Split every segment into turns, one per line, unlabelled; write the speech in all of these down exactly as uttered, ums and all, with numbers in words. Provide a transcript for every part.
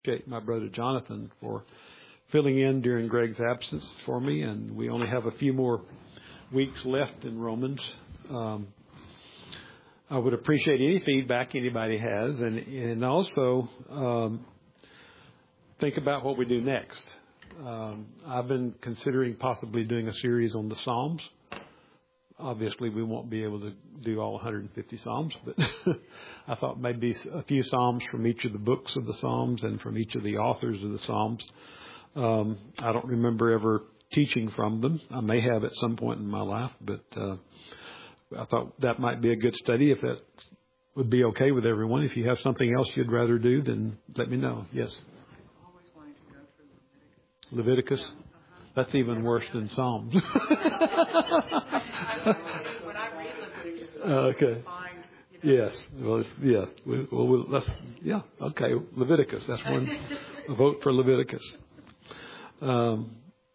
appreciate my brother Jonathan for filling in during Greg's absence for me, and we only have a few more weeks left in Romans. Um, I would appreciate any feedback anybody has, and and also um, think about what we do next. Um, I've been considering possibly doing a series on the Psalms. Obviously, we won't be able to do all one hundred fifty Psalms, but I thought maybe a few Psalms from each of the books of the Psalms and from each of the authors of the Psalms. Um, I don't remember ever teaching from them. I may have at some point in my life, but uh, I thought that might be a good study if that would be okay with everyone. If you have something else you'd rather do, then let me know. Yes?
I've always wanted to go through Leviticus.
Leviticus? That's even worse than Psalms.
When I read Leviticus, I
okay.
find, you know,
Yes. Well, it's, yeah. We, well, we'll, let's, yeah. Okay. Leviticus. That's one. A vote for Leviticus. Um,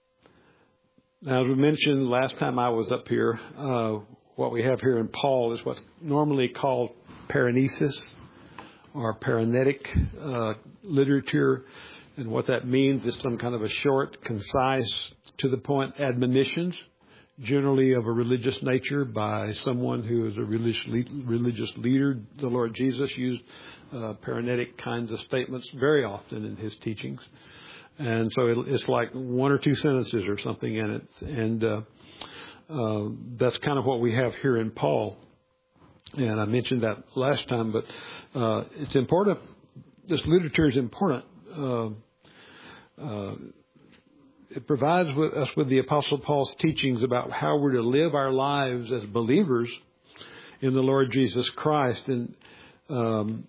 now, as we mentioned last time I was up here, uh, what we have here in Paul is what's normally called paranesis or paranetic uh, literature. And what that means is some kind of a short, concise, to the point admonitions, generally of a religious nature by someone who is a religious religious leader. The Lord Jesus used uh, paranetic kinds of statements very often in his teachings. And so it, it's like one or two sentences or something in it. And uh, uh, that's kind of what we have here in Paul. And I mentioned that last time, but uh, it's important. This literature is important. Uh, uh, it provides with us with the Apostle Paul's teachings about how we're to live our lives as believers in the Lord Jesus Christ. And um,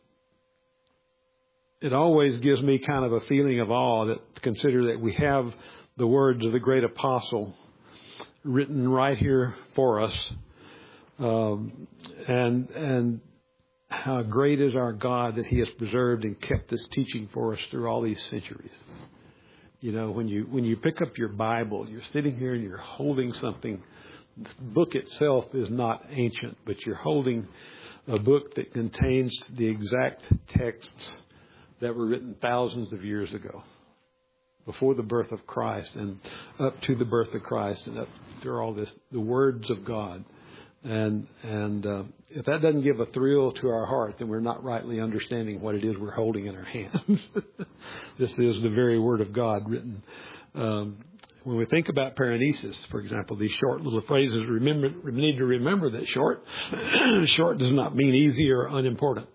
it always gives me kind of a feeling of awe that to consider that we have the words of the great apostle written right here for us. Um, and and how great is our God that he has preserved and kept this teaching for us through all these centuries. You know, when you when you pick up your Bible, you're sitting here and you're holding something. The book itself is not ancient, but you're holding a book that contains the exact texts that were written thousands of years ago, before the birth of Christ and up to the birth of Christ and up through all this, the words of God. And and uh, if that doesn't give a thrill to our heart, then we're not rightly understanding what it is we're holding in our hands. This is the very Word of God written. Um, when we think about paranesis, for example, these short little phrases, remember, we need to remember that short, short does not mean easy or unimportant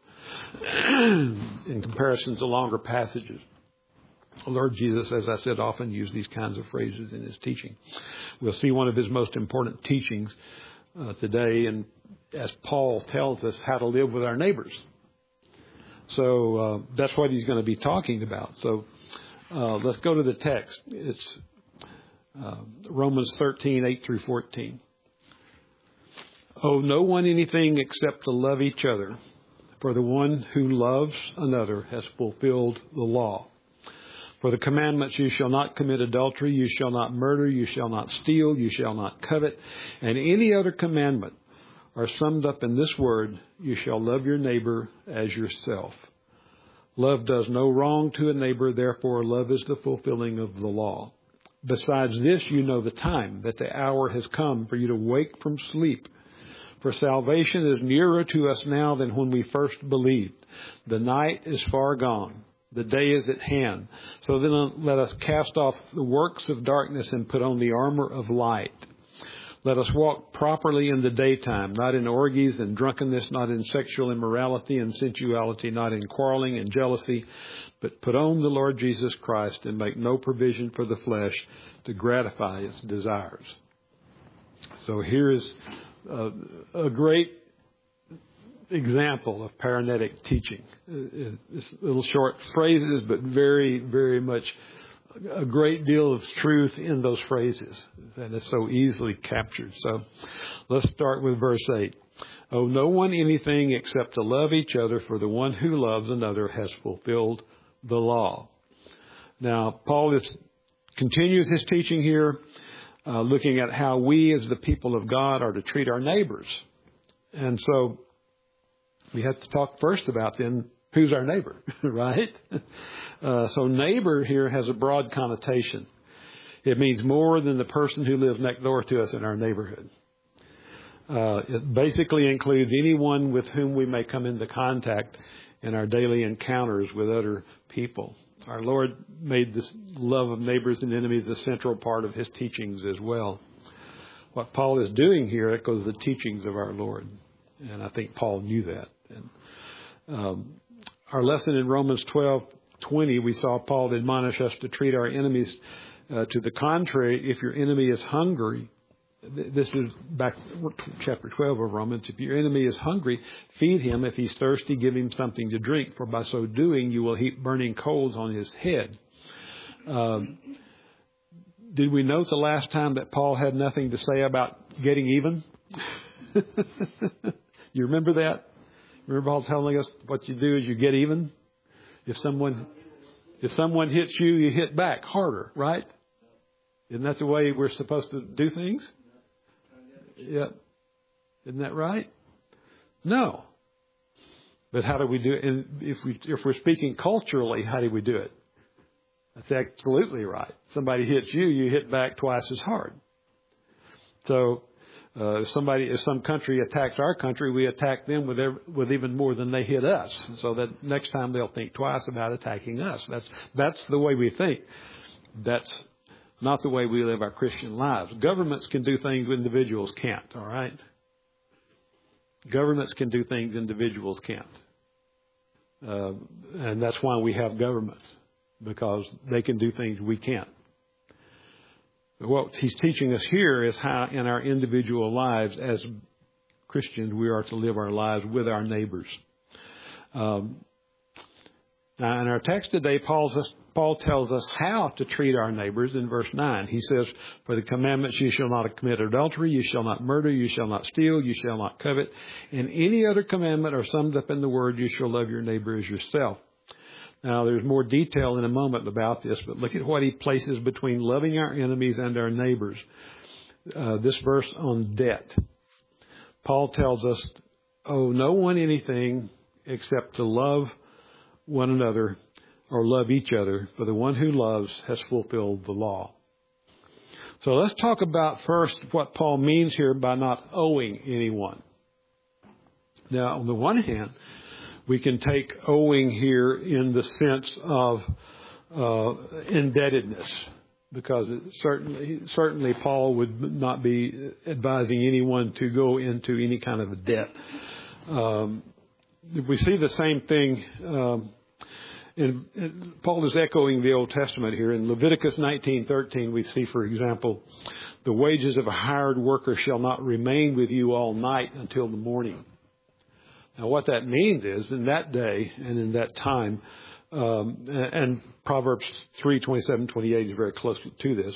in comparison to longer passages. The Lord Jesus, as I said, often used these kinds of phrases in his teaching. We'll see one of his most important teachings Uh, today, and as Paul tells us how to live with our neighbors. So uh, that's what he's going to be talking about. So uh, let's go to the text. It's uh, Romans thirteen, eight through fourteen. Owe no one anything except to love each other, for the one who loves another has fulfilled the law. For the commandments, you shall not commit adultery, you shall not murder, you shall not steal, you shall not covet, and any other commandment are summed up in this word, you shall love your neighbor as yourself. Love does no wrong to a neighbor, therefore love is the fulfilling of the law. Besides this, you know the time, that the hour has come for you to wake from sleep. For salvation is nearer to us now than when we first believed. The night is far gone. The day is at hand. So then let us cast off the works of darkness and put on the armor of light. Let us walk properly in the daytime, not in orgies and drunkenness, not in sexual immorality and sensuality, not in quarreling and jealousy, but put on the Lord Jesus Christ and make no provision for the flesh to gratify its desires. So here is a, a great example of paranetic teaching. It's little short phrases, but very, very much a great deal of truth in those phrases. And it's so easily captured. So let's start with verse eight. Owe no one anything except to love each other, for the one who loves another has fulfilled the law. Now, Paul is, continues his teaching here, uh, looking at how we as the people of God are to treat our neighbors. And so we have to talk first about then who's our neighbor, right? Uh, so neighbor here has a broad connotation. It means more than the person who lives next door to us in our neighborhood. Uh, it basically includes anyone with whom we may come into contact in our daily encounters with other people. Our Lord made this love of neighbors and enemies a central part of his teachings as well. What Paul is doing here echoes the teachings of our Lord. And I think Paul knew that. And, um, our lesson in Romans twelve twenty, we saw Paul admonish us to treat our enemies uh, to the contrary. If your enemy is hungry, this is back chapter twelve of Romans. If your enemy is hungry, feed him. If he's thirsty, give him something to drink. For by so doing, you will heap burning coals on his head. Um, did we note the last time that Paul had nothing to say about getting even? You remember that? Remember Paul telling us what you do is you get even? If someone, if someone hits you, you hit back harder, right? Isn't that the way we're supposed to do things? Yeah. Isn't that right? No. But how do we do it? And if we, if we're speaking culturally, how do we do it? That's absolutely right. Somebody hits you, you hit back twice as hard. So, uh, if somebody, if some country attacks our country, we attack them with every, with even more than they hit us. So that next time they'll think twice about attacking us. That's, that's the way we think. That's not the way we live our Christian lives. Governments can do things individuals can't, all right? Governments can do things individuals can't. Uh, and that's why we have governments, because they can do things we can't. What he's teaching us here is how in our individual lives as Christians we are to live our lives with our neighbors. Um, now in our text today, Paul's, Paul tells us how to treat our neighbors in verse nine. He says, for the commandments, you shall not commit adultery, you shall not murder, you shall not steal, you shall not covet. And any other commandment are summed up in the word, you shall love your neighbor as yourself. Now, there's more detail in a moment about this, but look at what he places between loving our enemies and our neighbors. Uh, this verse on debt. Paul tells us, owe no one anything except to love one another or love each other, for the one who loves has fulfilled the law. So let's talk about first what Paul means here by not owing anyone. Now, on the one hand, we can take owing here in the sense of uh, indebtedness, because it certainly, certainly Paul would not be advising anyone to go into any kind of a debt. Um, we see the same thing. Um, in, in, Paul is echoing the Old Testament here. In Leviticus nineteen thirteen, we see, for example, the wages of a hired worker shall not remain with you all night until the morning. Now, what that means is, in that day and in that time, um, and Proverbs three twenty-seven, twenty-eight is very close to this.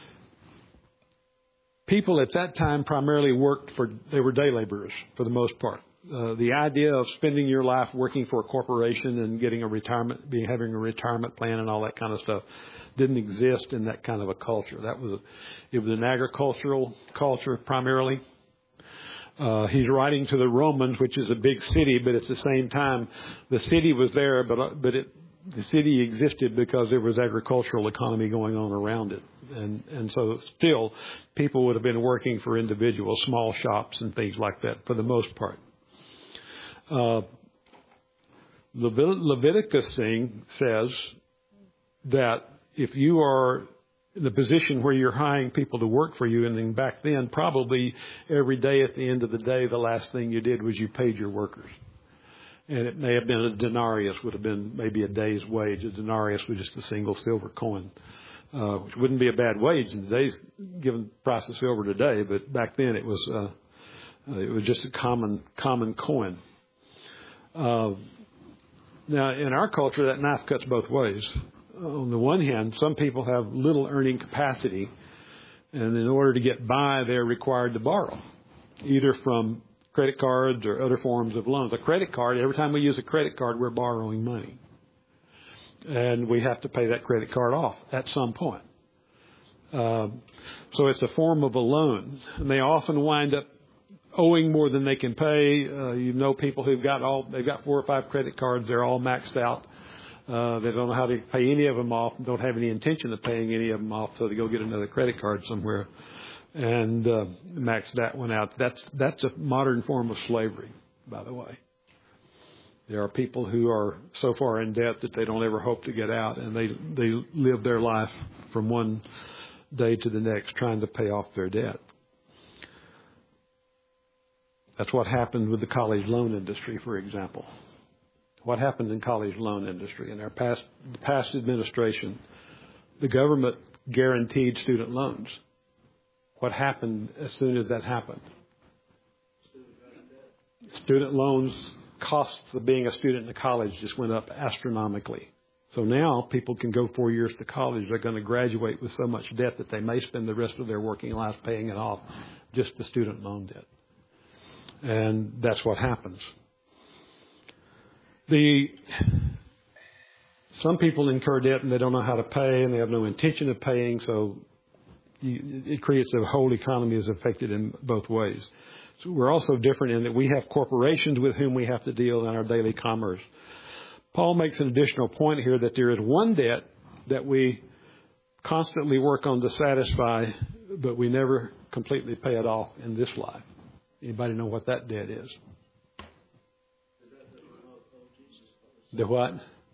People at that time primarily worked for, they were day laborers for the most part. Uh, the idea of spending your life working for a corporation and getting a retirement, being having a retirement plan and all that kind of stuff didn't exist in that kind of a culture. That was, a, it was an agricultural culture primarily. Uh, he's writing to the Romans, which is a big city, but at the same time, the city was there, but but it, the city existed because there was agricultural economy going on around it, and and so still, people would have been working for individuals, small shops and things like that for the most part. Uh, Levit- Leviticus thing says that if you are in the position where you're hiring people to work for you, and then back then, probably every day at the end of the day, the last thing you did was you paid your workers. And it may have been a denarius, would have been maybe a day's wage. A denarius was just a single silver coin, uh, which wouldn't be a bad wage in today's, given the price of silver today, but back then it was, uh, uh, it was just a common, common coin. Uh, now in our culture, that knife cuts both ways. On the one hand, some people have little earning capacity, and in order to get by, they're required to borrow, either from credit cards or other forms of loans. A credit card, every time we use a credit card, we're borrowing money. And we have to pay that credit card off at some point. Uh, so it's a form of a loan. And they often wind up owing more than they can pay. Uh, you know people who've got all, they've got four or five credit cards. They're all maxed out. Uh, they don't know how to pay any of them off, don't have any intention of paying any of them off, so they go get another credit card somewhere and uh, max that one out. That's that's a modern form of slavery, by the way. There are people who are so far in debt that they don't ever hope to get out, and they they live their life from one day to the next trying to pay off their debt. That's what happened with the college loan industry, for example. What happened in college loan industry? In our past, past administration, the government guaranteed student loans. What happened as soon as that happened? Student loans, costs of being a student in college just went up astronomically. So now people can go four years to college. They're going to graduate with so much debt that they may spend the rest of their working life paying it off, just the student loan debt. And that's what happens. The some people incur debt and they don't know how to pay and they have no intention of paying, so you, it creates a whole economy is affected in both ways. So we're also different in that we have corporations with whom we have to deal in our daily commerce. Paul makes an additional point here that there is one debt that we constantly work on to satisfy, but we never completely pay it off in this life. Anybody know what that debt is? The what?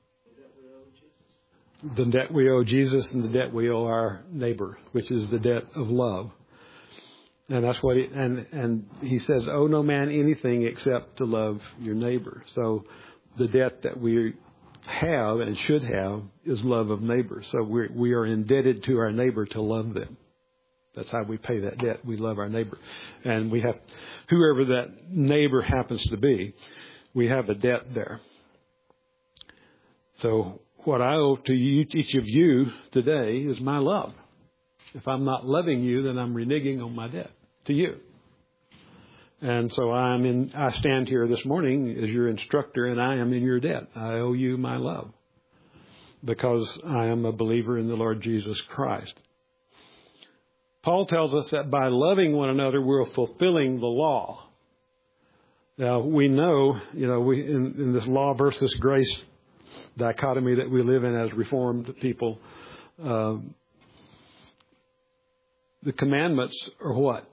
The debt we owe Jesus and the debt we owe our neighbor, which is the debt of love. And that's what he, and, and he says, owe no man anything except to love your neighbor. So the debt that we have and should have is love of neighbor. So we we are indebted to our neighbor to love them. That's how we pay that debt. We love our neighbor. And we have, whoever that neighbor happens to be, we have a debt there. So what I owe to you, each of you today is my love. If I'm not loving you, then I'm reneging on my debt to you. And so I'm in, I stand here this morning as your instructor and I am in your debt. I owe you my love because I am a believer in the Lord Jesus Christ. Paul tells us that by loving one another, we're fulfilling the law. Now, we know, you know, we in, in this law versus grace dichotomy that we live in as Reformed people, uh, the commandments are what?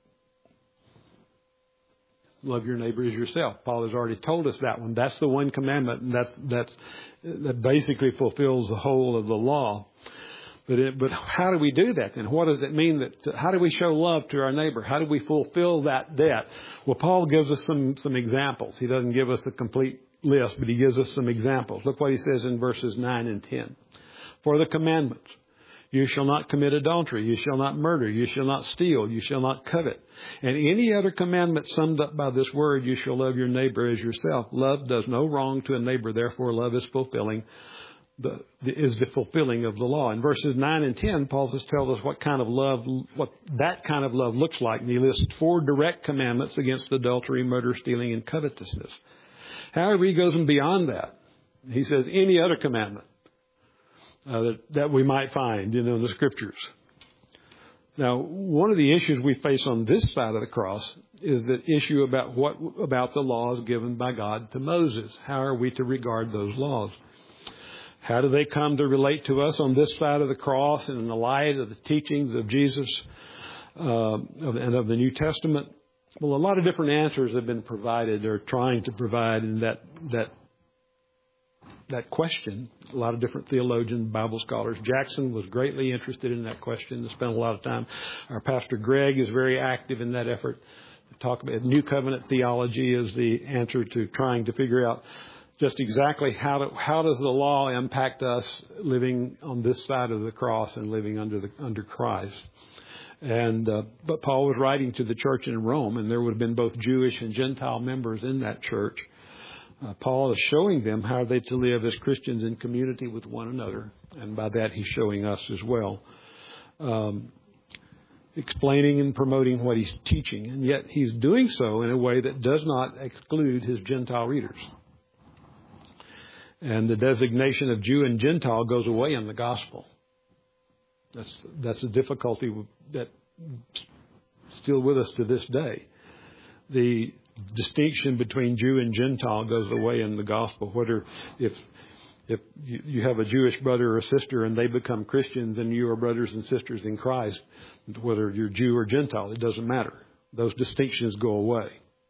Love your neighbor as yourself. Paul has already told us that one. That's the one commandment, and that's that's that basically fulfills the whole of the law. But it, but how do we do that then? What does it mean that? How do we show love to our neighbor? How do we fulfill that debt? Well, Paul gives us some some examples. He doesn't give us a complete list, but he gives us some examples. Look what he says in verses nine and ten. For the commandments, you shall not commit adultery, you shall not murder, you shall not steal, you shall not covet. And any other commandment summed up by this word, you shall love your neighbor as yourself. Love does no wrong to a neighbor, therefore love is fulfilling the, the is the fulfilling of the law. In verses nine and ten, Paul just tells us what kind of love, what that kind of love looks like. And he lists four direct commandments against adultery, murder, stealing, and covetousness. However, he goes beyond that. He says any other commandment uh, that, that we might find, you know, in the Scriptures. Now, one of the issues we face on this side of the cross is the issue about what about the laws given by God to Moses. How are we to regard those laws? How do they come to relate to us on this side of the cross and in the light of the teachings of Jesus uh, and of the New Testament? Well, a lot of different answers have been provided or trying to provide in that that that question. A lot of different theologians, Bible scholars. Jackson was greatly interested in that question and spent a lot of time. Our pastor Greg is very active in that effort to talk about New Covenant theology as the answer to trying to figure out just exactly how do, how does the law impact us living on this side of the cross and living under the under Christ. And uh, but Paul was writing to the church in Rome, and there would have been both Jewish and Gentile members in that church. Uh, Paul is showing them how they to live as Christians in community with one another, and by that he's showing us as well, um, explaining and promoting what he's teaching, and yet he's doing so in a way that does not exclude his Gentile readers. And the designation of Jew and Gentile goes away in the gospel. That's that's a difficulty that still with us to this day. the distinction between Jew and Gentile goes away in the gospel. Whether if if you, you have a Jewish brother or sister and they become Christians and you are brothers and sisters in Christ, whether you're Jew or Gentile, it doesn't matter. Those distinctions go away,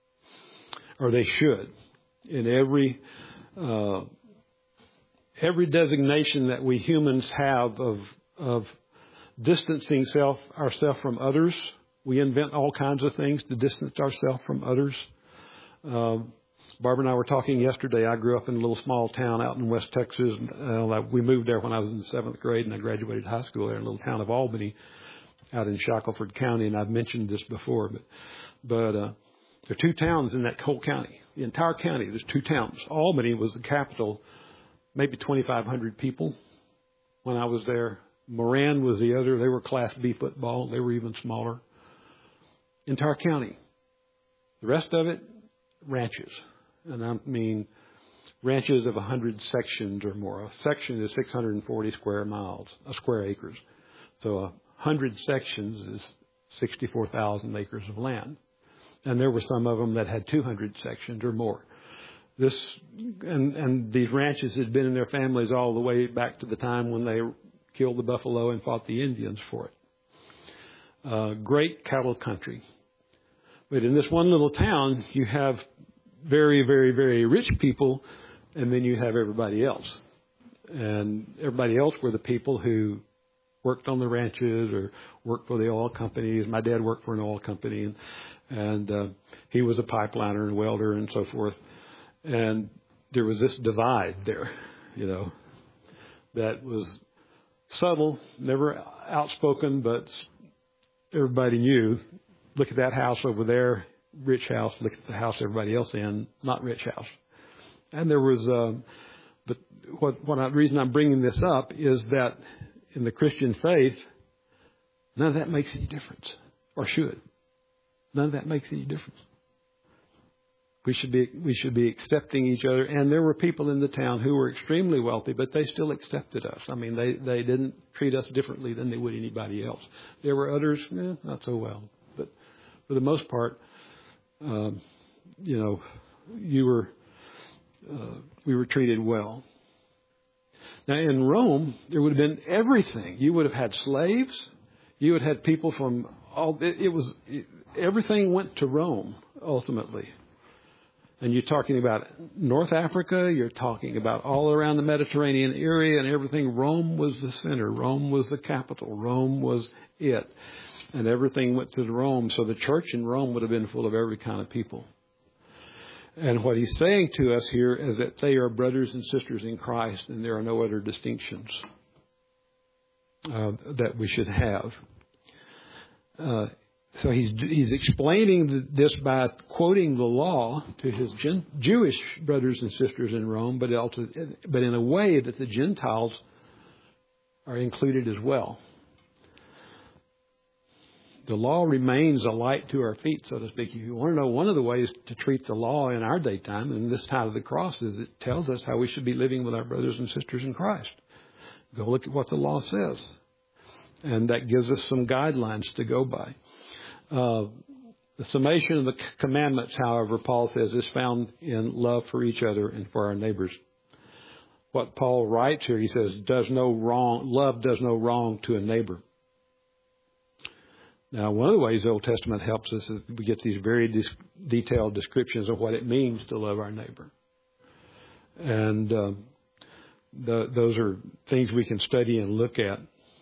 or they should. In every uh, every designation that we humans have of of distancing self ourselves from others, we invent all kinds of things to distance ourselves from others. Uh, Barbara and I were talking yesterday. I grew up in a little small town out in West Texas. Uh, we moved there when I was in the seventh grade, and I graduated high school there in a little town of Albany, out in Shackelford County. And I've mentioned this before, but but uh, there are two towns in that whole county. The entire county, there's two towns. Albany was the capital, maybe twenty-five hundred people when I was there. Moran was the other. They were Class B football. They were even smaller. Entire county. The rest of it, ranches. And I mean ranches of one hundred sections or more. A section is six hundred forty square miles, uh, square acres. So one hundred sections is sixty-four thousand acres of land. And there were some of them that had two hundred sections or more. This and, and these ranches had been in their families all the way back to the time when they killed the buffalo and fought the Indians for it. Uh, great cattle country. But in this one little town, you have very, very, very rich people, and then you have everybody else. And everybody else were the people who worked on the ranches or worked for the oil companies. My dad worked for an oil company, and, and uh, he was a pipeliner and welder and so forth. And there was this divide there, you know, that was subtle, never outspoken, but everybody knew. Look at that house over there, rich house. Look at the house everybody else in, not rich house. And there was, uh, but what, what I, the reason I'm bringing this up is that in the Christian faith, none of that makes any difference, or should. None of that makes any difference. We should be we should be accepting each other. And there were people in the town who were extremely wealthy, but they still accepted us. I mean, they, they didn't treat us differently than they would anybody else. There were others, eh, not so well. But for the most part, um, you know, you were uh, we were treated well. Now in Rome, there would have been everything. You would have had slaves. You would have had people from all. It, it was it, everything went to Rome ultimately. And you're talking about North Africa, you're talking about all around the Mediterranean area and everything. Rome was the center. Rome was the capital. Rome was it. And everything went to Rome. So the church in Rome would have been full of every kind of people. And what he's saying to us here is that they are brothers and sisters in Christ, and there are no other distinctions uh, that we should have. Uh, So he's he's explaining this by quoting the law to his Gen- Jewish brothers and sisters in Rome, but also, but in a way that the Gentiles are included as well. The law remains a light to our feet, so to speak. If you want to know one of the ways to treat the law in our daytime, and this side of the cross, is it tells us how we should be living with our brothers and sisters in Christ. Go look at what the law says, and that gives us some guidelines to go by. Uh, the summation of the commandments, however, Paul says, is found in love for each other and for our neighbors. What Paul writes here, he says, does no wrong, love does no wrong to a neighbor. Now, one of the ways the Old Testament helps us is we get these very dis- detailed descriptions of what it means to love our neighbor. And uh, the, those are things we can study and look at.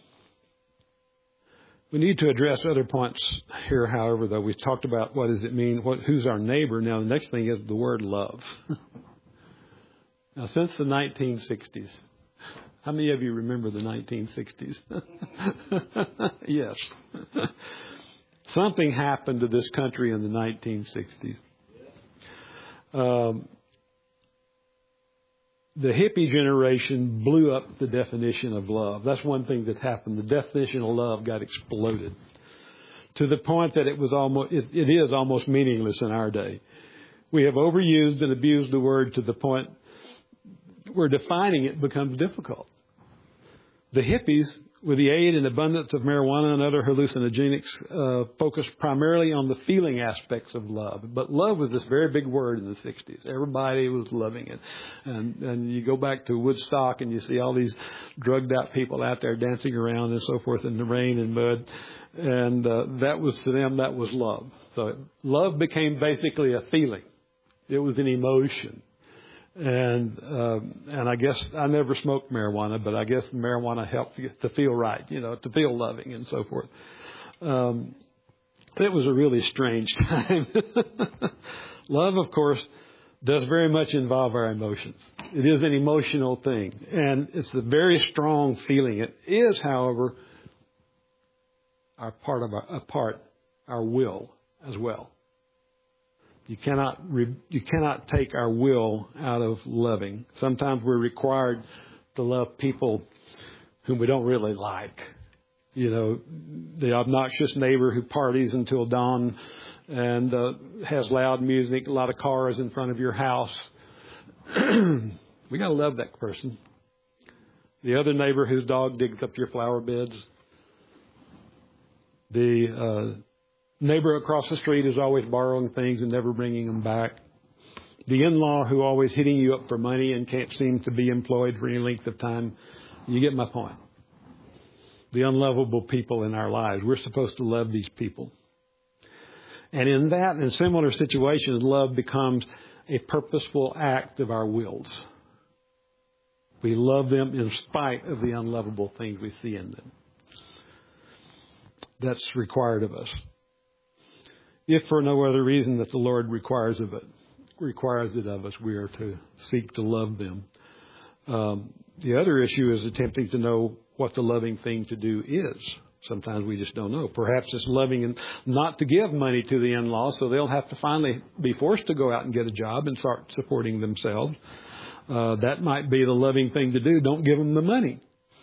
We need to address other points here, however, though. We've talked about what does it mean, what, who's our neighbor. Now, the next thing is the word love. Now, since the nineteen sixties, how many of you remember the nineteen sixties? Yes. Something happened to this country in the nineteen sixties. Um, The hippie generation blew up the definition of love. That's one thing that happened. The definition of love got exploded to the point that it was almost, it, it is almost meaningless in our day. We have overused and abused the word to the point where defining it becomes difficult. The hippies, with the aid and abundance of marijuana and other hallucinogenics, uh, focused primarily on the feeling aspects of love. But love was this very big word in the sixties. Everybody was loving it. And, and you go back to Woodstock and you see all these drugged out people out there dancing around and so forth in the rain and mud. And uh, that was, to them, that was love. So love became basically a feeling. It was an emotion. And um, and I guess I never smoked marijuana, but I guess marijuana helped you to feel right, you know, to feel loving and so forth. Um, it was a really strange time. Love, of course, does very much involve our emotions. It is an emotional thing, and it's a very strong feeling. It is, however, our part of our, a part, our will as well. You cannot you cannot take our will out of loving. Sometimes we're required to love people whom we don't really like. You know, the obnoxious neighbor who parties until dawn and uh, has loud music, a lot of cars in front of your house. We got to love that person. The other neighbor whose dog digs up your flower beds. The uh, neighbor across the street is always borrowing things and never bringing them back. The in-law who always hitting you up for money and can't seem to be employed for any length of time. You get my point. The unlovable people in our lives. We're supposed to love these people. And in that and similar situations, love becomes a purposeful act of our wills. We love them in spite of the unlovable things we see in them. That's required of us. If for no other reason that the Lord requires of it, requires it of us, we are to seek to love them. Um, the other issue is attempting to know what the loving thing to do is. Sometimes we just don't know. Perhaps it's loving and not to give money to the in-law, so they'll have to finally be forced to go out and get a job and start supporting themselves. Uh, that might be the loving thing to do. Don't give them the money.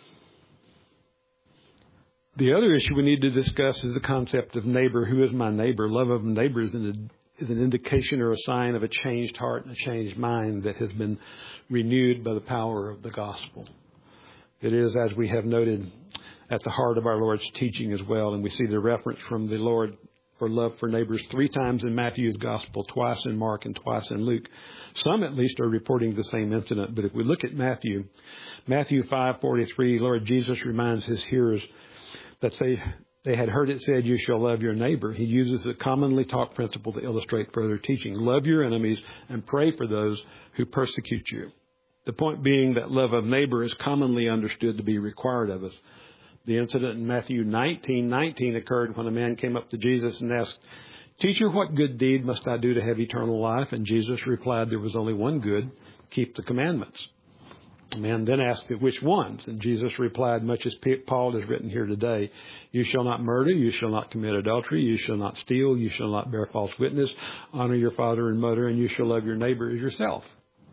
The other issue we need to discuss is the concept of neighbor. Who is my neighbor? Love of neighbor is an, is an indication or a sign of a changed heart and a changed mind that has been renewed by the power of the gospel. It is, as we have noted, at the heart of our Lord's teaching as well. And we see the reference from the Lord for love for neighbors three times in Matthew's gospel, twice in Mark and twice in Luke. Some at least are reporting the same incident. But if we look at Matthew, Matthew five forty-three, Lord Jesus reminds his hearers that they, they had heard it said, you shall love your neighbor. He uses a commonly taught principle to illustrate further teaching. Love your enemies and pray for those who persecute you. The point being that love of neighbor is commonly understood to be required of us. The incident in Matthew nineteen nineteen occurred when a man came up to Jesus and asked, Teacher, what good deed must I do to have eternal life? And Jesus replied, there was only one good, keep the commandments. The man then asked, which ones? And Jesus replied, much as Paul has written here today, you shall not murder, you shall not commit adultery, you shall not steal, you shall not bear false witness, honor your father and mother, and you shall love your neighbor as yourself.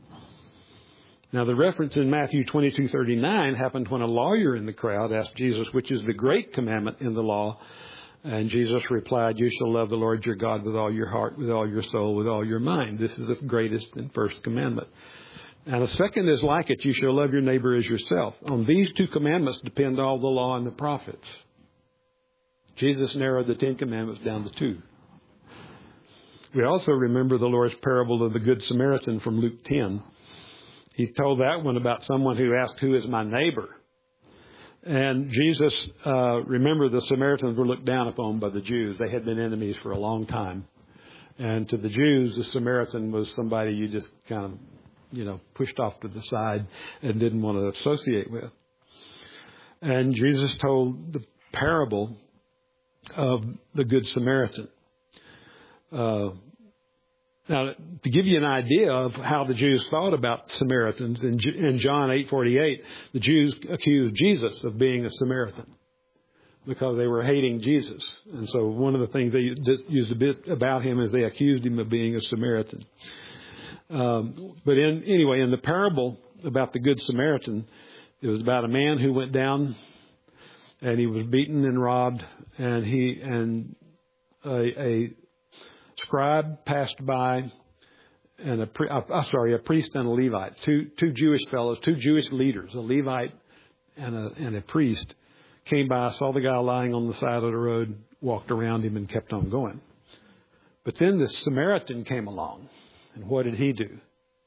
Now, the reference in Matthew twenty-two thirty-nine happened when a lawyer in the crowd asked Jesus, which is the great commandment in the law? And Jesus replied, you shall love the Lord your God with all your heart, with all your soul, with all your mind. This is the greatest and first commandment. And a second is like it, you shall love your neighbor as yourself. On these two commandments depend all the law and the prophets. Jesus narrowed the Ten Commandments down to two. We also remember the Lord's parable of the Good Samaritan from Luke ten. He told that one about someone who asked, who is my neighbor? And Jesus, uh, remember the Samaritans were looked down upon by the Jews. They had been enemies for a long time. And to the Jews, the Samaritan was somebody you just kind of, you know, pushed off to the side and didn't want to associate with. And Jesus told the parable of the Good Samaritan. Uh, Now, to give you an idea of how the Jews thought about Samaritans, in, in John eight forty-eight, the Jews accused Jesus of being a Samaritan because they were hating Jesus. And so one of the things they used a bit about him is they accused him of being a Samaritan. Um, but in, anyway, in the parable about the Good Samaritan, it was about a man who went down and he was beaten and robbed, and he and a, a scribe passed by, and a uh, sorry, a priest and a Levite, two two Jewish fellows, two Jewish leaders, a Levite and a, and a priest came by, saw the guy lying on the side of the road, walked around him, and kept on going. But then this Samaritan came along, and what did he do?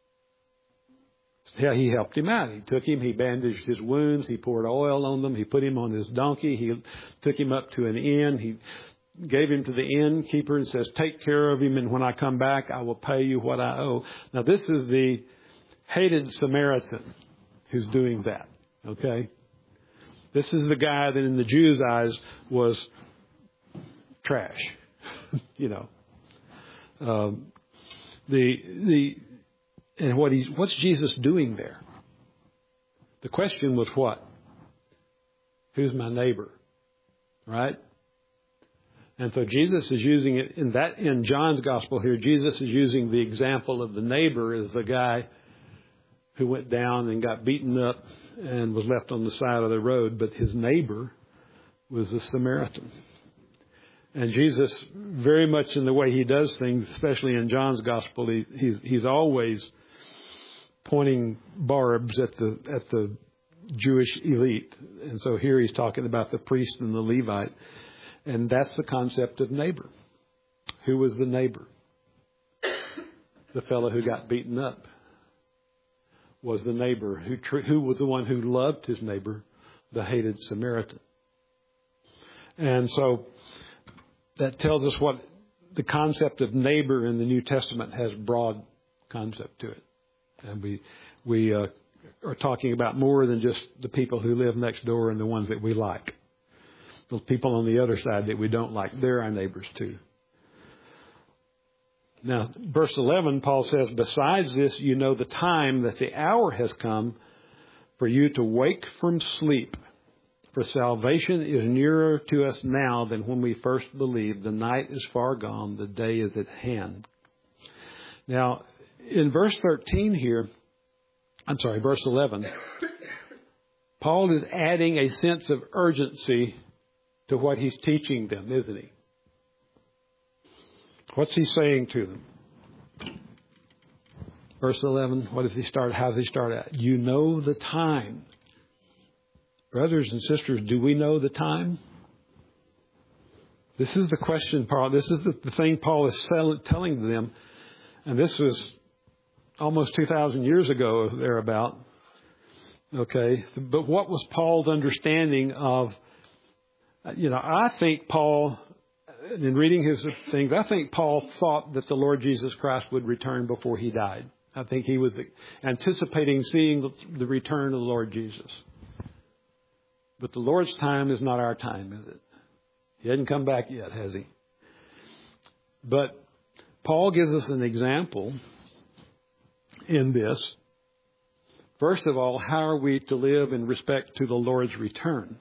Yeah, he helped him out. He took him, he bandaged his wounds, he poured oil on them, he put him on his donkey, he took him up to an inn, he gave him to the innkeeper and says, take care of him, and when I come back, I will pay you what I owe. Now, this is the hated Samaritan who's doing that, okay? This is the guy that in the Jews' eyes was trash, you know. Um, the the and what he's what's Jesus doing there? The question was what? Who's my neighbor? Right? And so Jesus is using it in that in John's gospel here. Jesus is using the example of the neighbor as the guy who went down and got beaten up and was left on the side of the road, but his neighbor was the Samaritan. And Jesus, very much in the way he does things, especially in John's gospel, he, he's, he's always pointing barbs at the at the Jewish elite. And so here he's talking about the priest and the Levite. And that's the concept of neighbor. Who was the neighbor? The fellow who got beaten up was the neighbor. Who, who was the one who loved his neighbor? The hated Samaritan. And so that tells us what the concept of neighbor in the New Testament has broad concept to it. And we we uh, are talking about more than just the people who live next door and the ones that we like. The people on the other side that we don't like, they're our neighbors too. Now, verse eleven, Paul says, besides this, you know the time that the hour has come for you to wake from sleep. For salvation is nearer to us now than when we first believed. The night is far gone. The day is at hand. Now, in verse thirteen here, I'm sorry, verse eleven, Paul is adding a sense of urgency to what he's teaching them, isn't he? What's he saying to them? Verse eleven, what does he start? How does he start out? You know the time. Brothers and sisters, do we know the time? This is the question, Paul. This is the, the thing Paul is telling them. And this was almost two thousand years ago, thereabout. Okay. But what was Paul's understanding of, you know, I think Paul, in reading his things, I think Paul thought that the Lord Jesus Christ would return before he died. I think he was anticipating seeing the, the return of the Lord Jesus. But the Lord's time is not our time, is it? He hasn't come back yet, has he? But Paul gives us an example in this. First of all, how are we to live in respect to the Lord's return?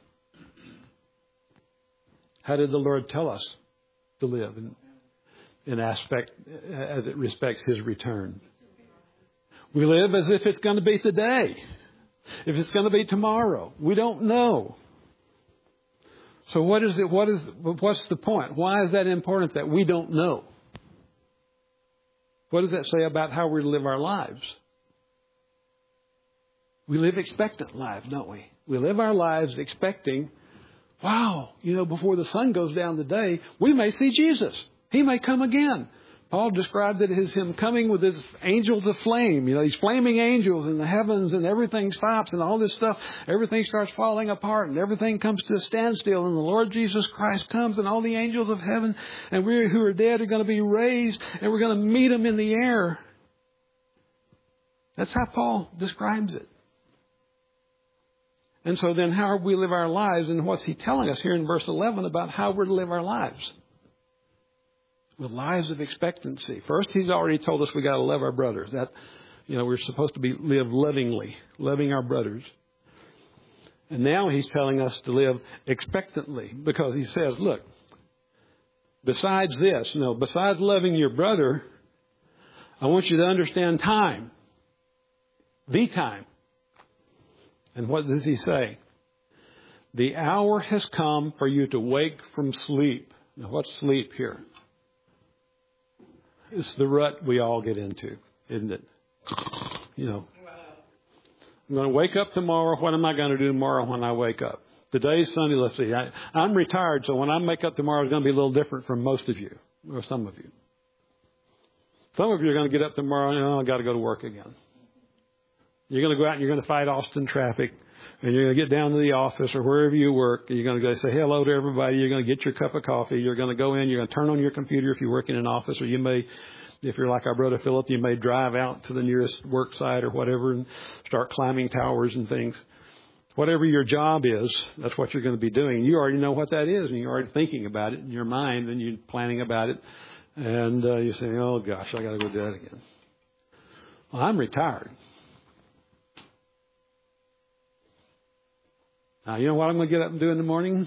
How did the Lord tell us to live in, in aspect as it respects his return? We live as if it's going to be today. If it's going to be tomorrow, we don't know. So what is it? What is? What's the point? Why is that important that we don't know? What does that say about how we live our lives? We live expectant lives, don't we? We live our lives expecting, wow, you know, before the sun goes down today, we may see Jesus. He may come again. Paul describes it as him coming with his angels of flame. You know, these flaming angels in the heavens, and everything stops and all this stuff. Everything starts falling apart and everything comes to a standstill. And the Lord Jesus Christ comes and all the angels of heaven and we who are dead are going to be raised and we're going to meet him in the air. That's how Paul describes it. And so then how we live our lives, and what's he telling us here in verse eleven about how we're to live our lives? With lives of expectancy. First, he's already told us we got to love our brothers. That, you know, we're supposed to be live lovingly, loving our brothers. And now he's telling us to live expectantly, because he says, look, besides this, you know, besides loving your brother, I want you to understand time. The time. And what does he say? The hour has come for you to wake from sleep. Now, what's sleep here? It's the rut we all get into, isn't it? You know, I'm going to wake up tomorrow. What am I going to do tomorrow when I wake up? Today's Sunday. Let's see. I, I'm retired, so when I wake up tomorrow, it's going to be a little different from most of you, or some of you. Some of you are going to get up tomorrow and, oh, I've got to go to work again. You're going to go out and you're going to fight Austin traffic, and you're going to get down to the office or wherever you work. You're going to go say hello to everybody. You're going to get your cup of coffee. You're going to go in. You're going to turn on your computer if you work in an office, or you may, if you're like our brother Philip, you may drive out to the nearest work site or whatever and start climbing towers and things. Whatever your job is, that's what you're going to be doing. You already know what that is, and you're already thinking about it in your mind, and you're planning about it. And uh, you're saying, oh, gosh, I got to go do that again. Well, I'm retired. Now, you know what I'm going to get up and do in the morning?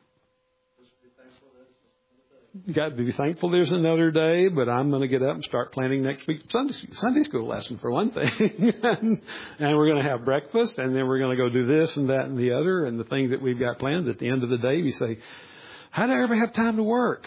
You got to be thankful there's another day, but I'm going to get up and start planning next week Sunday, Sunday school lesson for one thing. and, and we're going to have breakfast, and then we're going to go do this and that and the other, and the things that we've got planned. At the end of the day, we say, how do I ever have time to work?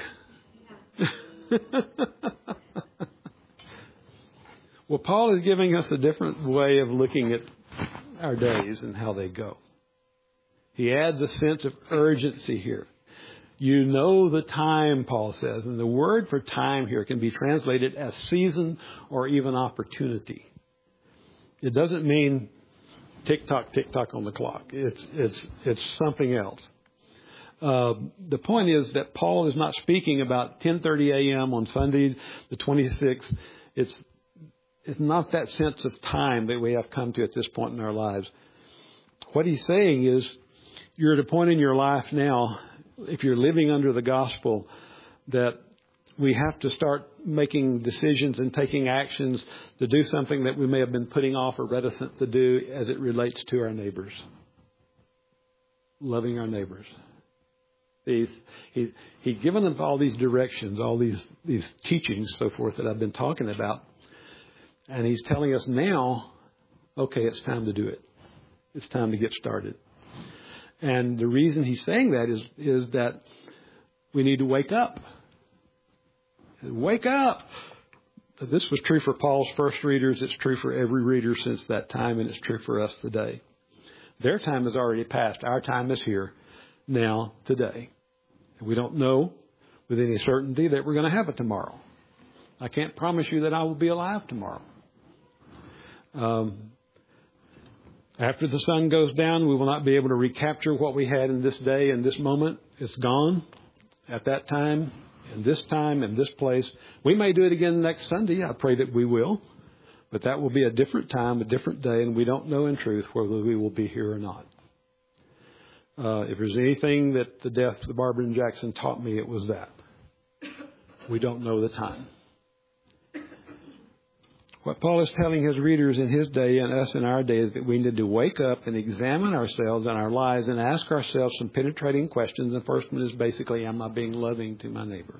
Well, Paul is giving us a different way of looking at our days and how they go. He adds a sense of urgency here. You know the time, Paul says, and the word for time here can be translated as season or even opportunity. It doesn't mean tick-tock, tick-tock on the clock. It's, it's, it's something else. Uh, the point is that Paul is not speaking about ten thirty a.m. on Sunday, the twenty-sixth. It's, it's not that sense of time that we have come to at this point in our lives. What he's saying is, you're at a point in your life now, if you're living under the gospel, that we have to start making decisions and taking actions to do something that we may have been putting off or reticent to do as it relates to our neighbors. Loving our neighbors. He's, he's, he's given them all these directions, all these, these teachings, so forth, that I've been talking about. And he's telling us now, okay, it's time to do it. It's time to get started. And the reason he's saying that is, is that we need to wake up. Wake up! This was true for Paul's first readers. It's true for every reader since that time, and it's true for us today. Their time has already passed. Our time is here now, today. We don't know with any certainty that we're going to have it tomorrow. I can't promise you that I will be alive tomorrow. Um, after the sun goes down, we will not be able to recapture what we had in this day and this moment. It's gone at that time, and this time, and this place. We may do it again next Sunday. I pray that we will. But that will be a different time, a different day, and we don't know in truth whether we will be here or not. Uh, if there's anything that the death of Barbara and Jackson taught me, it was that. We don't know the time. What Paul is telling his readers in his day and us in our day is that we need to wake up and examine ourselves and our lives and ask ourselves some penetrating questions. The first one is basically, am I being loving to my neighbor?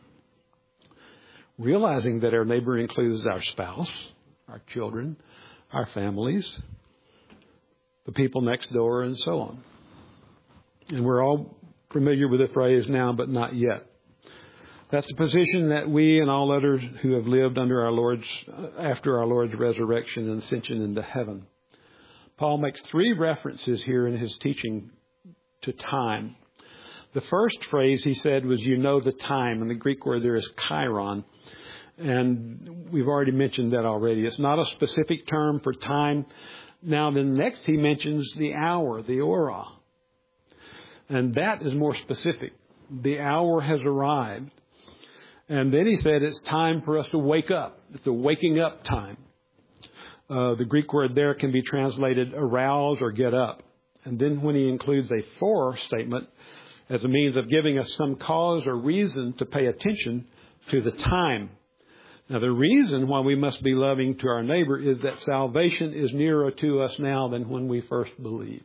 Realizing that our neighbor includes our spouse, our children, our families, the people next door, and so on. And we're all familiar with the phrase now, but not yet. That's the position that we and all others who have lived under our Lord's, after our Lord's resurrection and ascension into heaven. Paul makes three references here in his teaching to time. The first phrase he said was, you know the time, and the Greek word there is kairon. And we've already mentioned that already. It's not a specific term for time. Now, then next he mentions the hour, the ora. And that is more specific. The hour has arrived. And then he said it's time for us to wake up. It's a waking up time. Uh, the Greek word there can be translated arouse or get up. And then when he includes a for statement as a means of giving us some cause or reason to pay attention to the time. Now, the reason why we must be loving to our neighbor is that salvation is nearer to us now than when we first believed.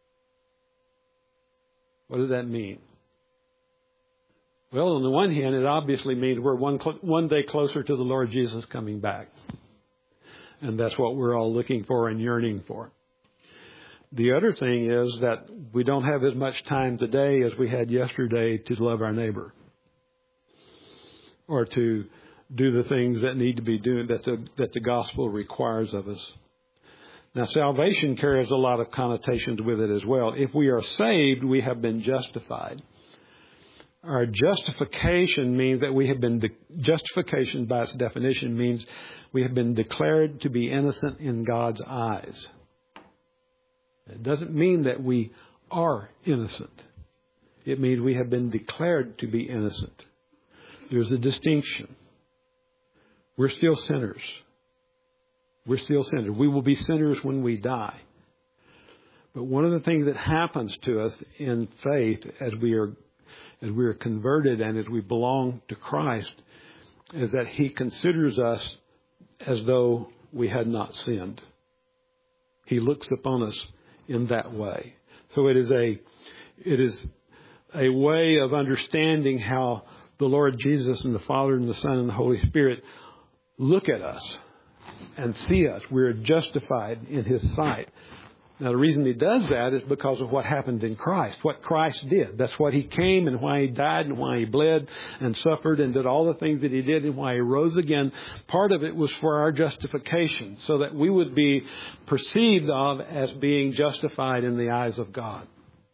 What does that mean? Well, on the one hand, it obviously means we're one, one day closer to the Lord Jesus coming back. And that's what we're all looking for and yearning for. The other thing is that we don't have as much time today as we had yesterday to love our neighbor. Or to do the things that need to be doing, that the, that the gospel requires of us. Now, salvation carries a lot of connotations with it as well. If we are saved, we have been justified. Our justification means that we have been, de- justification by its definition means we have been declared to be innocent in God's eyes. It doesn't mean that we are innocent. It means we have been declared to be innocent. There's a distinction. We're still sinners. We're still sinners. We will be sinners when we die. But one of the things that happens to us in faith as we are as we are converted and as we belong to Christ is that He considers us as though we had not sinned. He looks upon us in that way. So it is a it is a way of understanding how the Lord Jesus and the Father and the Son and the Holy Spirit look at us and see us. We're justified in His sight. Now, the reason He does that is because of what happened in Christ, what Christ did. That's what He came and why He died and why He bled and suffered and did all the things that He did and why He rose again. Part of it was for our justification, so that we would be perceived of as being justified in the eyes of God.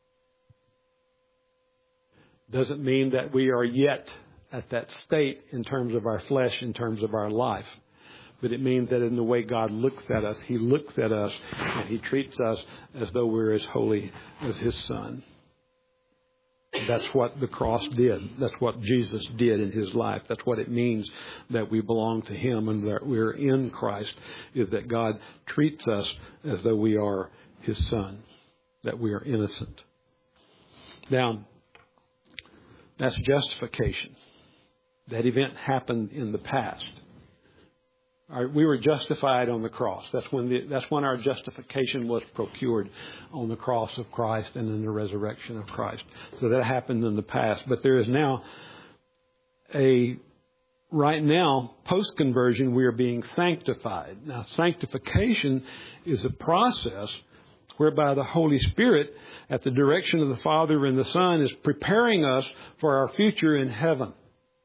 Doesn't mean that we are yet at that state in terms of our flesh, in terms of our life. But it means that in the way God looks at us, He looks at us and He treats us as though we're as holy as His Son. That's what the cross did. That's what Jesus did in His life. That's what it means that we belong to Him and that we're in Christ, is that God treats us as though we are His Son, that we are innocent. Now, that's justification. That event happened in the past. Our, we were justified on the cross. That's when the, that's when our justification was procured, on the cross of Christ and in the resurrection of Christ. So that happened in the past. But there is now a, right now, post-conversion, we are being sanctified. Now, sanctification is a process whereby the Holy Spirit, at the direction of the Father and the Son, is preparing us for our future in heaven,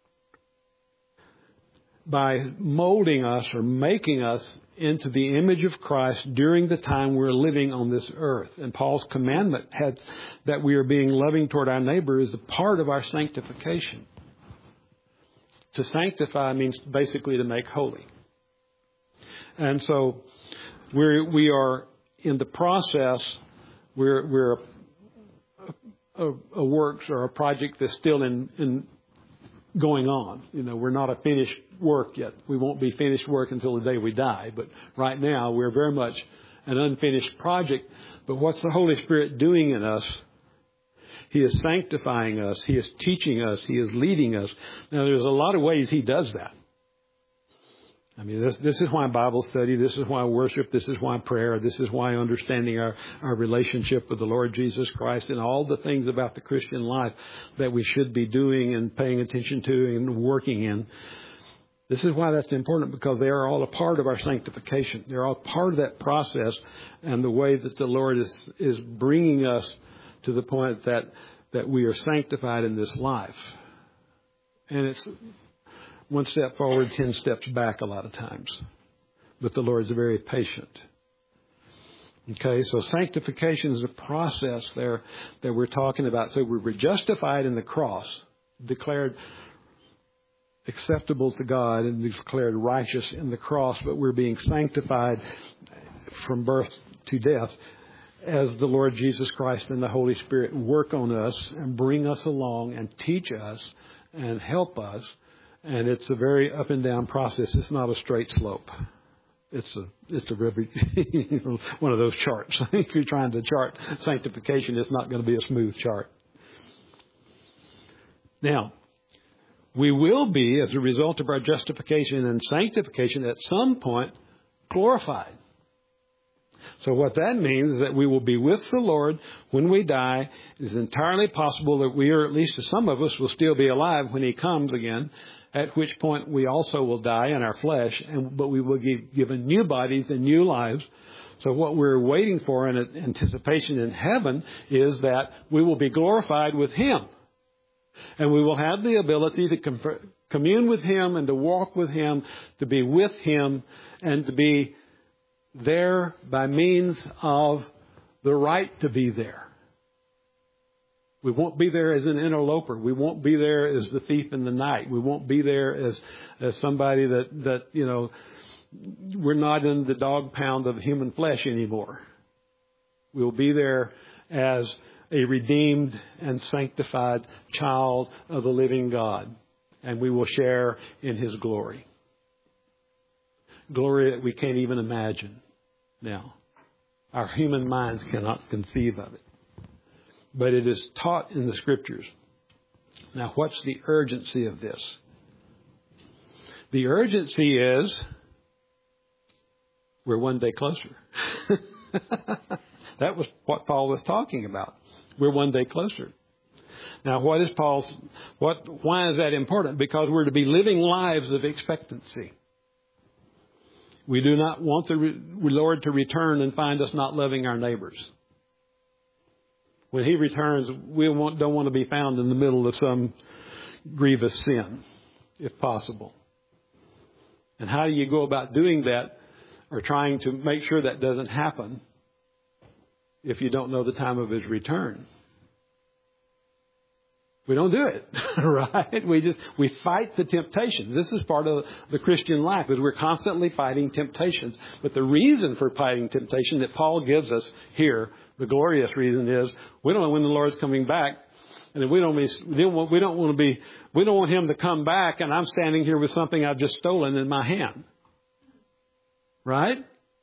by molding us or making us into the image of Christ during the time we're living on this earth. And Paul's commandment had that we are being loving toward our neighbor is a part of our sanctification. To sanctify means basically to make holy. And so we're, we are in the process, we're, we're a, a, a works or a project that's still in, in going on. You know, we're not a finished work yet. We won't be finished work until the day we die. But right now, we're very much an unfinished project. But what's the Holy Spirit doing in us? He is sanctifying us. He is teaching us. He is leading us. Now, there's a lot of ways He does that. I mean, this, this is why Bible study, this is why worship, this is why prayer, this is why understanding our, our relationship with the Lord Jesus Christ and all the things about the Christian life that we should be doing and paying attention to and working in. This is why that's important, because they are all a part of our sanctification. They're all part of that process and the way that the Lord is, is bringing us to the point that, that we are sanctified in this life. And it's one step forward, ten steps back a lot of times. But the Lord's very patient. Okay, so sanctification is a process there that we're talking about. So we were justified in the cross, declared acceptable to God, and declared righteous in the cross, but we're being sanctified from birth to death as the Lord Jesus Christ and the Holy Spirit work on us and bring us along and teach us and help us. And it's a very up and down process. It's not a straight slope. It's a it's a very one of those charts. If you're trying to chart sanctification, it's not going to be a smooth chart. Now, we will be, as a result of our justification and sanctification, at some point glorified. So what that means is that we will be with the Lord when we die. It is entirely possible that we, or at least some of us, will still be alive when He comes again, at which point we also will die in our flesh, and but we will be given new bodies and new lives. So what we're waiting for in anticipation in heaven is that we will be glorified with Him. And we will have the ability to com- commune with Him and to walk with Him, to be with Him, and to be there by means of the right to be there. We won't be there as an interloper. We won't be there as the thief in the night. We won't be there as, as somebody that, that, you know, we're not in the dog pound of human flesh anymore. We'll be there as a redeemed and sanctified child of the living God. And we will share in His glory. Glory that we can't even imagine now. Our human minds cannot conceive of it. But it is taught in the Scriptures. Now, what's the urgency of this? The urgency is we're one day closer. That was what Paul was talking about. We're one day closer. Now, what is Paul's, what, why is that important? Because we're to be living lives of expectancy. We do not want the Lord to return and find us not loving our neighbors. When He returns, we don't want to be found in the middle of some grievous sin, if possible. And how do you go about doing that or trying to make sure that doesn't happen if you don't know the time of His return? We don't do it, right? We just, we fight the temptations. This is part of the Christian life, is we're constantly fighting temptations. But the reason for fighting temptation that Paul gives us here, the glorious reason is, we don't know when the Lord's coming back. And we don't, be, we don't want, we don't want to be, we don't want Him to come back and I'm standing here with something I've just stolen in my hand. Right?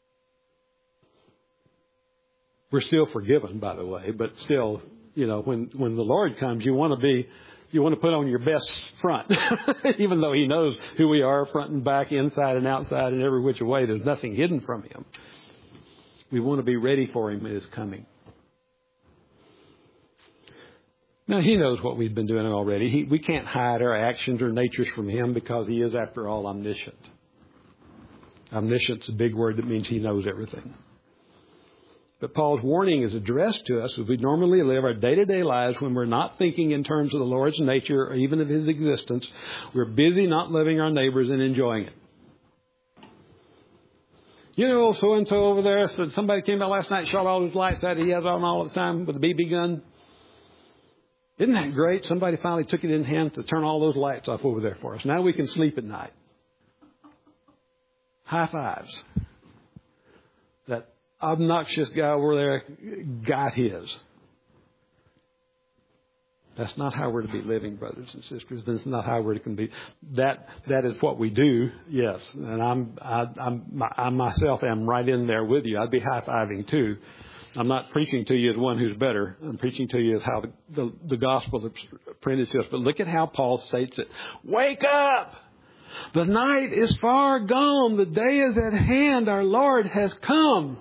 We're still forgiven, by the way, but still, you know, when, when the Lord comes, you want to be, you want to put on your best front, even though He knows who we are, front and back, inside and outside, and every which way. There's nothing hidden from Him. We want to be ready for Him at His coming. Now, He knows what we've been doing already. He, we can't hide our actions or natures from Him because He is, after all, omniscient. Omniscient's a big word that means He knows everything. But Paul's warning is addressed to us as we normally live our day-to-day lives when we're not thinking in terms of the Lord's nature or even of His existence. We're busy not loving our neighbors and enjoying it. You know, so-and-so over there said somebody came out last night, shot all those lights that he has on all the time with a B B gun. Isn't that great? Somebody finally took it in hand to turn all those lights off over there for us. Now we can sleep at night. High fives. That obnoxious guy over there got his. That's not how we're to be living, brothers and sisters. That's not how we're to be. That that is what we do. Yes, and I'm I, I'm I myself am right in there with you. I'd be high fiving too. I'm not preaching to you as one who's better. I'm preaching to you as how the, the, the gospel is printed to us. But look at how Paul states it. Wake up! The night is far gone. The day is at hand. Our Lord has come.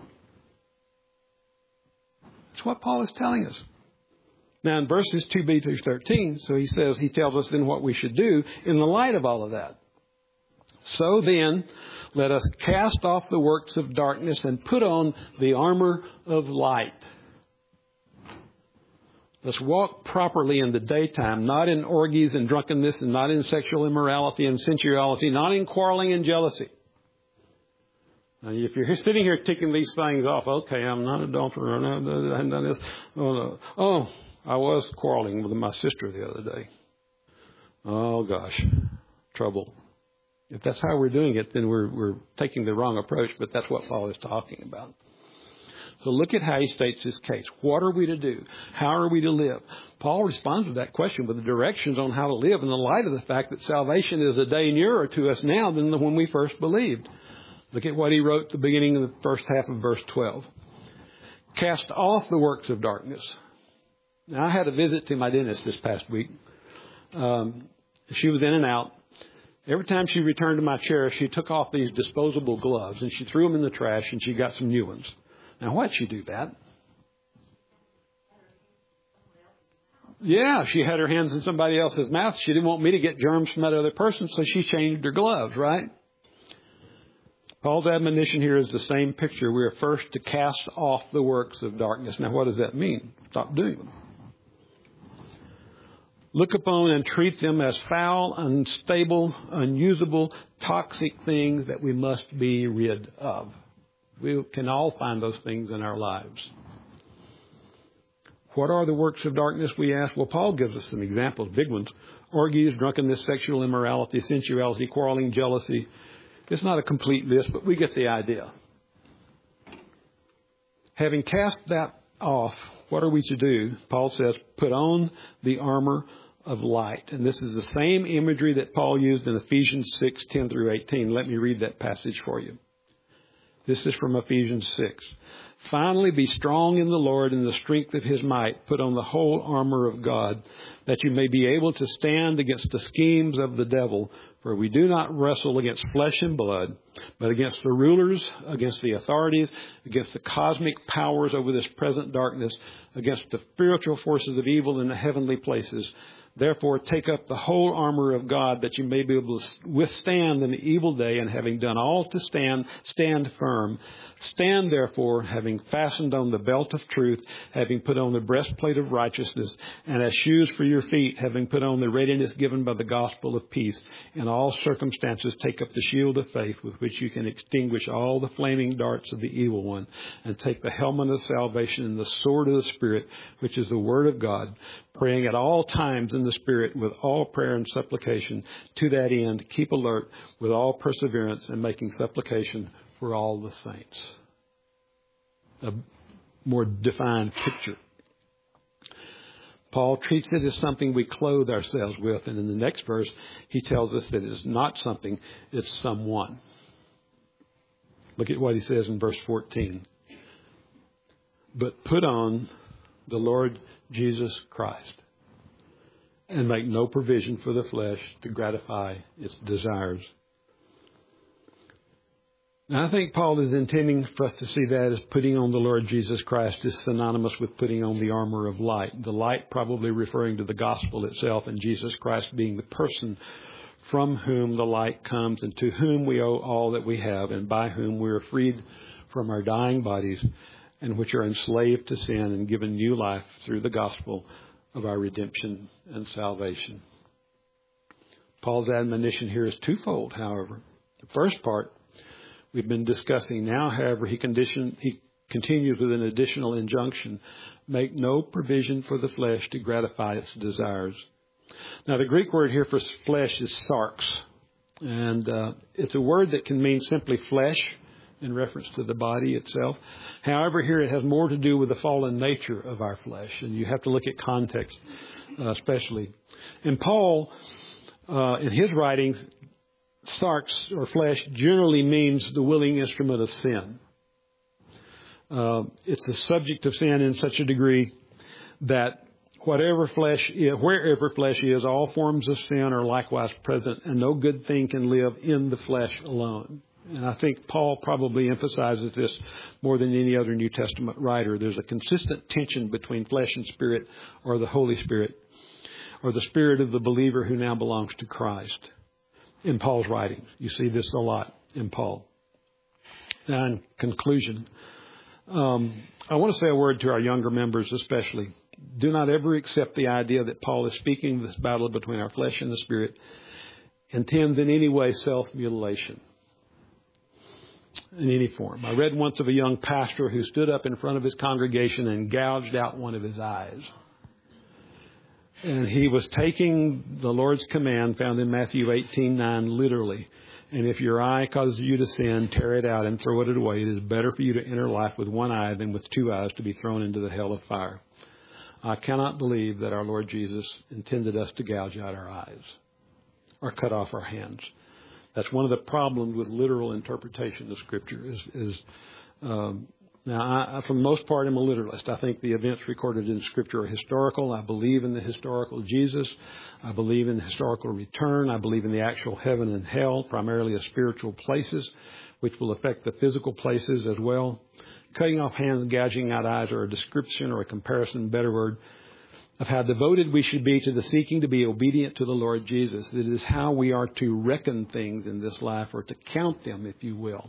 That's what Paul is telling us. Now in verses two b through thirteen, so he says, he tells us then what we should do in the light of all of that. So then, let us cast off the works of darkness and put on the armor of light. Let's walk properly in the daytime, not in orgies and drunkenness, and not in sexual immorality and sensuality, not in quarreling and jealousy. Now, if you're sitting here ticking these things off, okay, I'm not an adulterer, I haven't done this. Oh, no. oh, I was quarreling with my sister the other day. Oh, gosh, trouble. If that's how we're doing it, then we're, we're taking the wrong approach, but that's what Paul is talking about. So look at how he states his case. What are we to do? How are we to live? Paul responds to that question with the directions on how to live in the light of the fact that salvation is a day nearer to us now than when we first believed. Look at what he wrote at the beginning of the first half of verse twelve. Cast off the works of darkness. Now, I had a visit to my dentist this past week. Um, she was in and out. Every time she returned to my chair, she took off these disposable gloves and she threw them in the trash and she got some new ones. Now, why'd she do that? Yeah, she had her hands in somebody else's mouth. She didn't want me to get germs from that other person, so she changed her gloves, right? Paul's admonition here is the same picture. We are first to cast off the works of darkness. Now, what does that mean? Stop doing them. Look upon and treat them as foul, unstable, unusable, toxic things that we must be rid of. We can all find those things in our lives. What are the works of darkness, we ask? Well, Paul gives us some examples, big ones. Orgies, drunkenness, sexual immorality, sensuality, quarreling, jealousy. It's not a complete list, but we get the idea. Having cast that off, what are we to do? Paul says, put on the armor of light. And this is the same imagery that Paul used in Ephesians six, ten through eighteen. Let me read that passage for you. This is from Ephesians six. Finally, be strong in the Lord and the strength of his might. Put on the whole armor of God, that you may be able to stand against the schemes of the devil. For we do not wrestle against flesh and blood, but against the rulers, against the authorities, against the cosmic powers over this present darkness, against the spiritual forces of evil in the heavenly places. Therefore, take up the whole armor of God, that you may be able to withstand in the evil day, and having done all to stand, stand firm. Stand, therefore, having fastened on the belt of truth, having put on the breastplate of righteousness, and as shoes for your feet, having put on the readiness given by the gospel of peace. In all circumstances, take up the shield of faith, with which you can extinguish all the flaming darts of the evil one, and take the helmet of salvation and the sword of the Spirit, which is the word of God, praying at all times in the Spirit with all prayer and supplication. To that end, keep alert with all perseverance and making supplication for all the saints. A more defined picture. Paul treats it as something we clothe ourselves with. And in the next verse, he tells us that it's not something, it's someone. Look at what he says in verse fourteen. But put on the Lord Jesus Christ, and make no provision for the flesh to gratify its desires. Now, I think Paul is intending for us to see that as putting on the Lord Jesus Christ is synonymous with putting on the armor of light. The light probably referring to the gospel itself, and Jesus Christ being the person from whom the light comes, and to whom we owe all that we have, and by whom we are freed from our dying bodies, and which are enslaved to sin and given new life through the gospel of our redemption and salvation. Paul's admonition here is twofold, however. The first part we've been discussing now, however, he, condition, he continues with an additional injunction. Make no provision for the flesh to gratify its desires. Now, the Greek word here for flesh is sarx. And uh, it's a word that can mean simply flesh, in reference to the body itself. However, here it has more to do with the fallen nature of our flesh, and you have to look at context, uh, especially. And Paul, uh, in his writings, sarx, or flesh, generally means the willing instrument of sin. Uh, it's the subject of sin in such a degree that whatever flesh is, wherever flesh is, all forms of sin are likewise present, and no good thing can live in the flesh alone. And I think Paul probably emphasizes this more than any other New Testament writer. There's a consistent tension between flesh and spirit, or the Holy Spirit, or the spirit of the believer who now belongs to Christ. In Paul's writings, you see this a lot in Paul. Now, in conclusion, um, I want to say a word to our younger members especially. Do not ever accept the idea that Paul is speaking of this battle between our flesh and the spirit intends in any way self-mutilation in any form. I read once of a young pastor who stood up in front of his congregation and gouged out one of his eyes. And he was taking the Lord's command found in Matthew eighteen nine literally. And if your eye causes you to sin, tear it out and throw it away. It is better for you to enter life with one eye than with two eyes to be thrown into the hell of fire. I cannot believe that our Lord Jesus intended us to gouge out our eyes or cut off our hands. That's one of the problems with literal interpretation of Scripture. Is, is um, now, I, I, for the most part, I'm a literalist. I think the events recorded in Scripture are historical. I believe in the historical Jesus. I believe in the historical return. I believe in the actual heaven and hell, primarily as spiritual places, which will affect the physical places as well. Cutting off hands, gouging out eyes are a description or a comparison, better word, of how devoted we should be to the seeking to be obedient to the Lord Jesus. It is how we are to reckon things in this life, or to count them, if you will,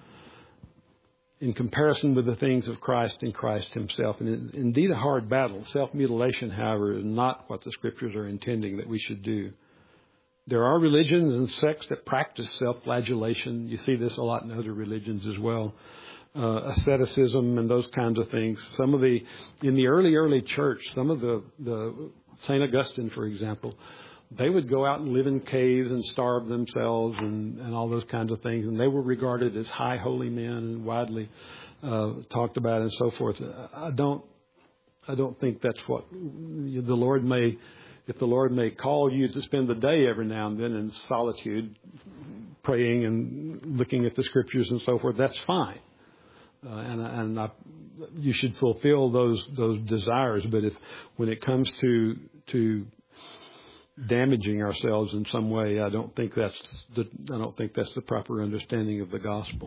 in comparison with the things of Christ and Christ himself. And it is indeed a hard battle. Self-mutilation, however, is not what the Scriptures are intending that we should do. There are religions and sects that practice self-flagellation. You see this a lot in other religions as well. uh, asceticism and those kinds of things. Some of the, in the early, early church, some of the, the Saint Augustine, for example, they would go out and live in caves and starve themselves and, and all those kinds of things. And they were regarded as high holy men and widely uh, talked about and so forth. I don't, I don't think that's what the Lord may, if the Lord may call you to spend the day every now and then in solitude, praying and looking at the scriptures and so forth, that's fine. Uh, and and I, you should fulfill those those desires. But if when it comes to to damaging ourselves in some way, I don't think that's the I don't think that's the proper understanding of the gospel.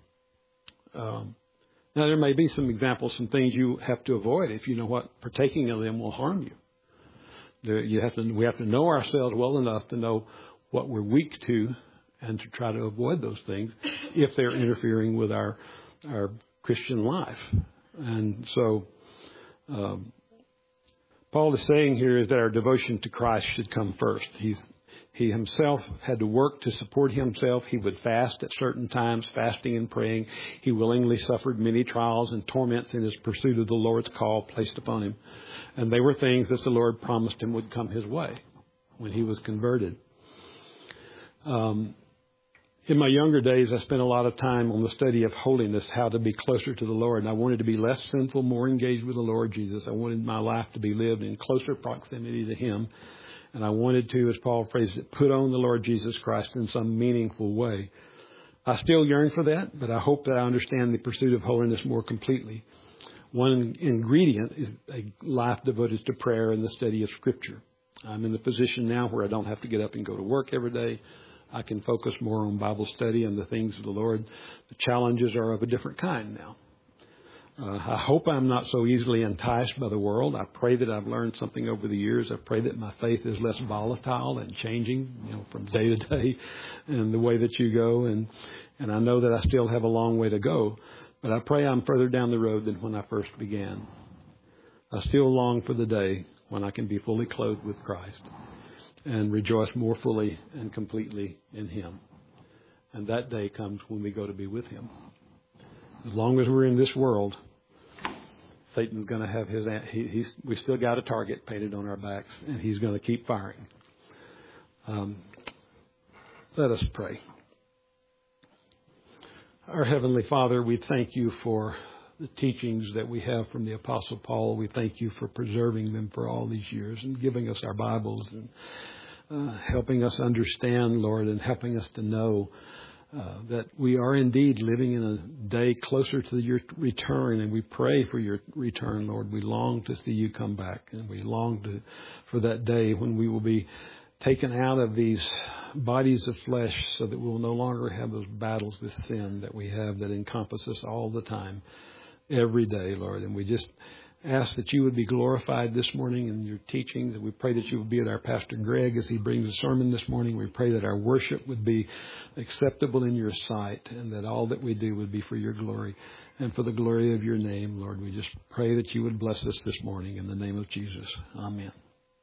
Um, now there may be some examples, some things you have to avoid if you know what partaking of them will harm you. There, you have to we have to know ourselves well enough to know what we're weak to, and to try to avoid those things if they're interfering with our our Christian life. And so um, Paul is saying here is that our devotion to Christ should come first. He's He himself had to work to support himself. He would fast at certain times, fasting and praying. He willingly suffered many trials and torments in his pursuit of the Lord's call placed upon him. And they were things that the Lord promised him would come his way when he was converted. Um, in my younger days, I spent a lot of time on the study of holiness, how to be closer to the Lord. And I wanted to be less sinful, more engaged with the Lord Jesus. I wanted my life to be lived in closer proximity to him. And I wanted to, as Paul phrased it, put on the Lord Jesus Christ in some meaningful way. I still yearn for that, but I hope that I understand the pursuit of holiness more completely. One ingredient is a life devoted to prayer and the study of Scripture. I'm in the position now where I don't have to get up and go to work every day. I can focus more on Bible study and the things of the Lord. The challenges are of a different kind now. Uh, I hope I'm not so easily enticed by the world. I pray that I've learned something over the years. I pray that my faith is less volatile and changing, you know, from day to day and the way that you go. And, and I know that I still have a long way to go, but I pray I'm further down the road than when I first began. I still long for the day when I can be fully clothed with Christ and rejoice more fully and completely in him. And that day comes when we go to be with him. As long as we're in this world, Satan's going to have his, he, he's, we still got a target painted on our backs, and he's going to keep firing. Um, let us pray. Our Heavenly Father, we thank you for the teachings that we have from the Apostle Paul. We thank you for preserving them for all these years and giving us our Bibles and uh, helping us understand, Lord, and helping us to know Uh, that we are indeed living in a day closer to your return, and we pray for your return, Lord. We long to see you come back, and we long to, for that day when we will be taken out of these bodies of flesh so that we will no longer have those battles with sin that we have that encompass us all the time, every day, Lord. And we just ask that you would be glorified this morning in your teachings. And we pray that you would be with our Pastor Greg as he brings the sermon this morning. We pray that our worship would be acceptable in your sight and that all that we do would be for your glory and for the glory of your name, Lord. We just pray that you would bless us this morning in the name of Jesus. Amen.